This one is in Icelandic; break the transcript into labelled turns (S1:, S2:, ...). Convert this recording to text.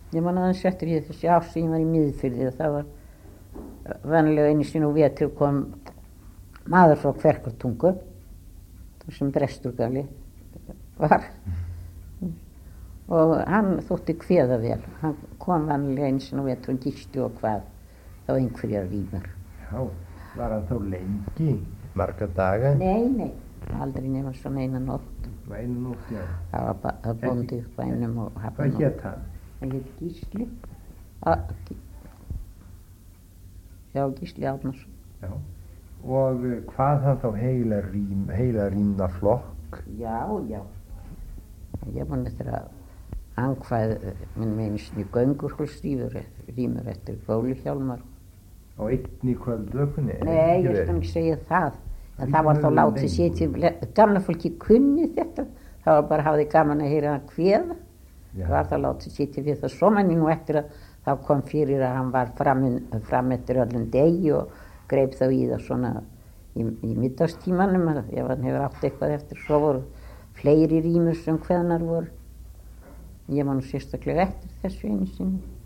S1: Ég man aðeins eftir því þessi ár sem ég var í Miðfirði. Það var venjulega einu sinni og vetur kom maður frá Kverkartungu, sem Bresturgali var. Og hann þótti kveða vel. Hann kom vanlega einu sinni og vetur og Gísli og hvað. Það var einhverjar rímur.
S2: Já, var hann þá lengi? Marga daga?
S1: Nei, aldrei nema svona eina nótt.
S2: Eina nótt, já.
S1: Það var bóndi upp bænum og
S2: Hvað hét hann?
S1: Hann hét Gísli. Já, Gísli Árnason.
S2: Já. Og hvað hann þá heila rímnaflokk?
S1: Já. Ég man eftir að ankvæð minn meginsinni göngurhólsrímur eftir Góli Hjálmar.
S2: Á einni kvöldvökunni?
S1: Nei, ég skal ekki segja það. En það var þá látið sér gamla fólki kunni þetta. Það var bara hafði gaman að heyra hann kveða. Það var þá látið sér til við það. Svo man ég nú eftir að þá kom fyrir að hann var fram eftir öllum degi og greip þá í það svona í middagstímanum ef hann hefur átt eitthvað eftir. Svo voru fleiri rímur sem kveðnar voru. Ég man nú sérstaklega eftir þessu einu sinni.